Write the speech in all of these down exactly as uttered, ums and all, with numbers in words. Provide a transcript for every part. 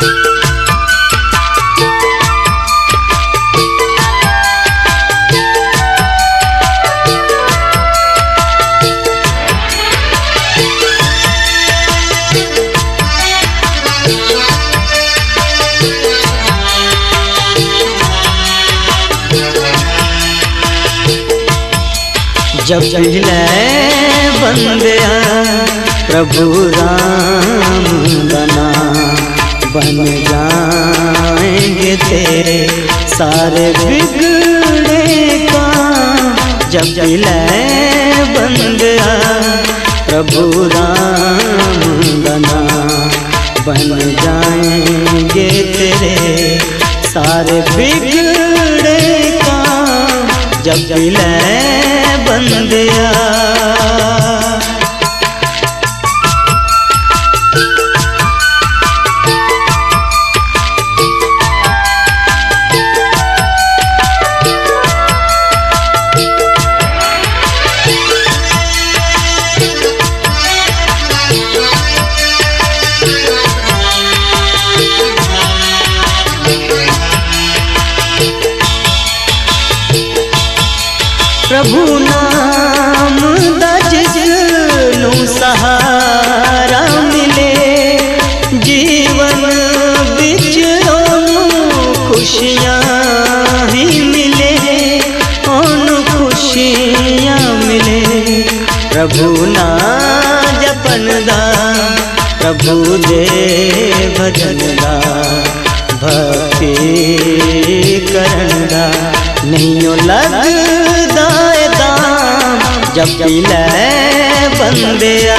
जब पहले बंदिया प्रभु राम बना, बन जाएंगे तेरे सारे बिगड़े काम। जब पहले बंदिया प्रभु राम बना, बन जाएंगे तेरे सारे बिगड़े काम। जब पहले बंदिया प्रभु नाम दा जिसनू सहारा मिले, जीवन बिच ओनू खुशियां ही मिले, ओनू खुशियां मिले। प्रभु ना जपन दा, प्रभु दे भजन दा, भक्ति करन दा नहीं लगदा दाम। जब पहले बंदिया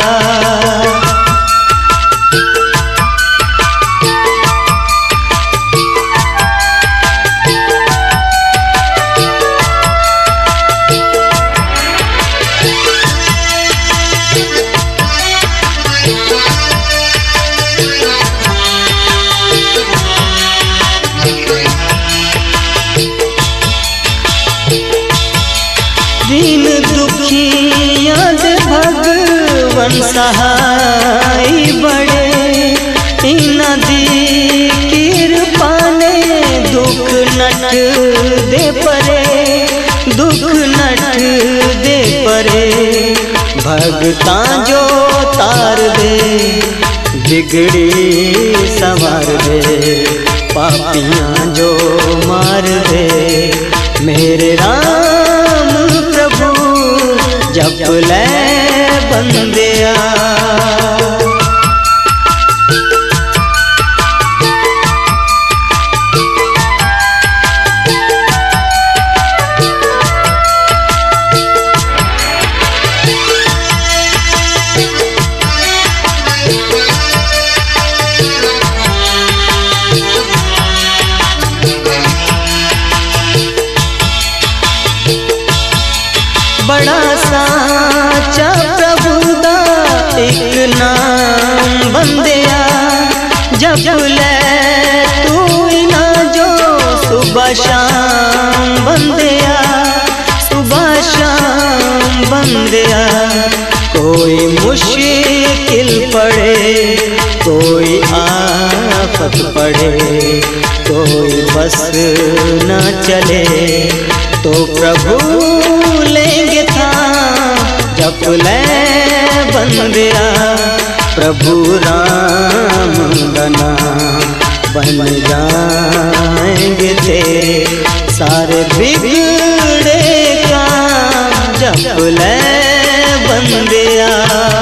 दीन दुखियां दे भगवन सहाय बड़े, इना दी कृपा ने दुख नट दे परे, दुख नट दे परे। भगतां जो तार दे, बिगड़ी संवार दे, पापियां जो मार दे। मेरे राम प्रभु जप ले बंदिया, बड़ा साचा प्रभु दा एक नाम बंदिया। जप ले तू इना जो सुबह शाम बंदिया, सुबह शाम बंदिया। कोई मुश्किल पड़े, कोई आफत पड़े, कोई बस न चले, तो प्रभु लेंगे था। जप ले बंदिया प्रभु राम बना, बन जाएंगे तेरे सारे बिगड़े काम। जप ले बंदिया।